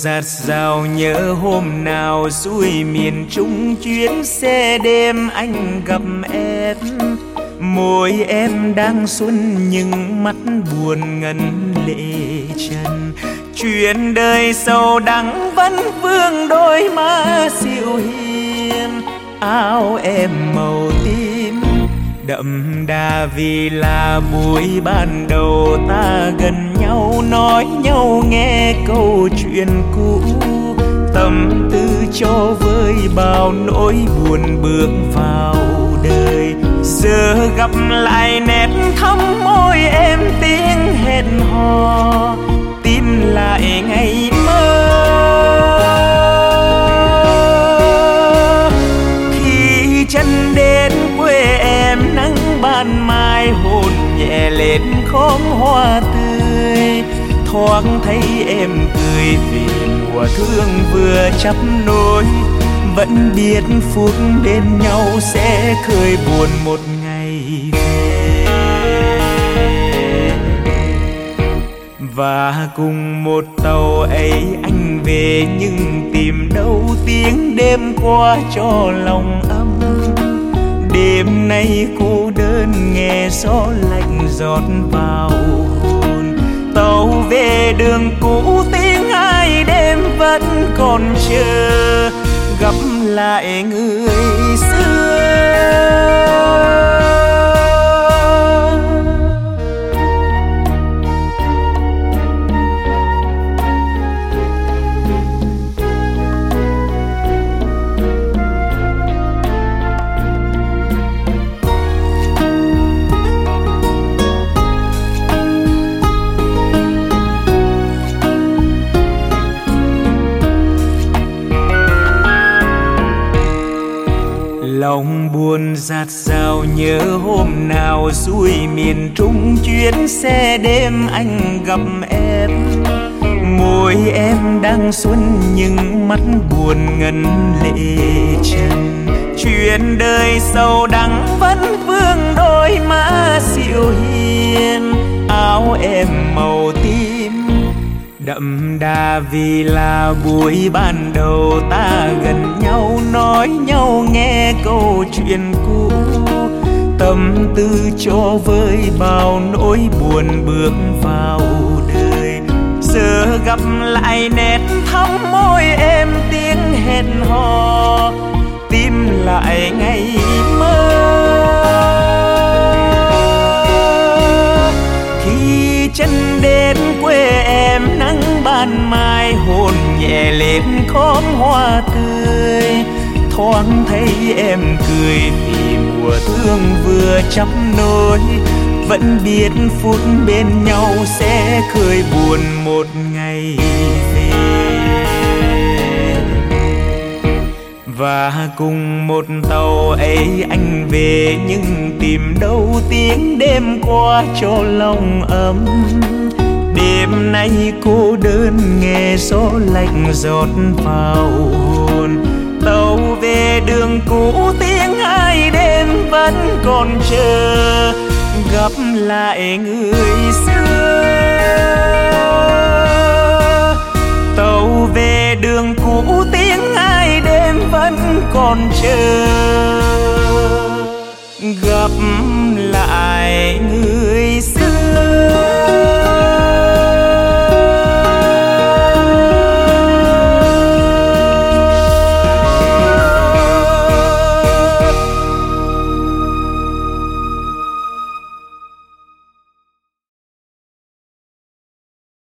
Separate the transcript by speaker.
Speaker 1: dạt dào nhớ hôm nào xuôi miền Trung chuyến xe đêm anh gặp em. Môi em đang xuân nhưng mắt buồn ngân lệ trần. Chuyện đời sầu đắng vẫn vương đôi má dịu hiền. Áo em màu tím đậm đà vì là buổi ban đầu ta gần nhau, nói nhau nghe câu chuyện cũ. Tâm tư cho vơi bao nỗi buồn bước vào đời. Giờ gặp lại nét thắm môi em tiếng hẹn hò, tìm lại ngày mơ. Khi chân đến quê em nắng ban mai hôn nhẹ lên khóm hoa tươi. Thoáng thấy em cười vì mùa thương vừa chắp nối. Vẫn biết phút bên nhau sẽ khơi buồn một ngày về. Và cùng một tàu ấy anh về, nhưng tìm đâu tiếng đêm qua cho lòng ấm. Đêm nay cô đơn nghe gió lạnh giọt vào hồn. Tàu về đường cũ tiếng ai đêm vẫn còn chờ gặp lại người xưa. Lòng buồn dạt dào nhớ hôm nào xuôi miền Trung chuyến xe đêm anh gặp em. Môi em đang xuân nhưng mắt buồn ngân lệ trần. Chuyện đời sầu đắng vẫn vương đôi má dịu hiền. Áo em màu tím đậm đà vì là buổi ban đầu ta gần nhau, nói nhau nghe câu chuyện cũ. Tâm tư cho vơi bao nỗi buồn bước vào đời. Giờ gặp lại nét thắm môi em tiếng hẹn hò, tìm lại ngày mơ. Khi chân đến quê em nắng ban mai hôn nhẹ lên khóm hoa tươi. Thoáng thấy em cười vì mùa thương vừa chắp nối. Vẫn biết phút bên nhau sẽ khơi buồn một ngày về. Và cùng một tàu ấy anh về, nhưng tìm đâu tiếng đêm qua cho lòng ấm. Đêm nay cô đơn nghe gió lạnh giọt vào hồn. Tàu về đường cũ tiếng ai đêm vẫn còn chờ gặp lại người xưa. Tàu về đường cũ tiếng ai đêm vẫn còn chờ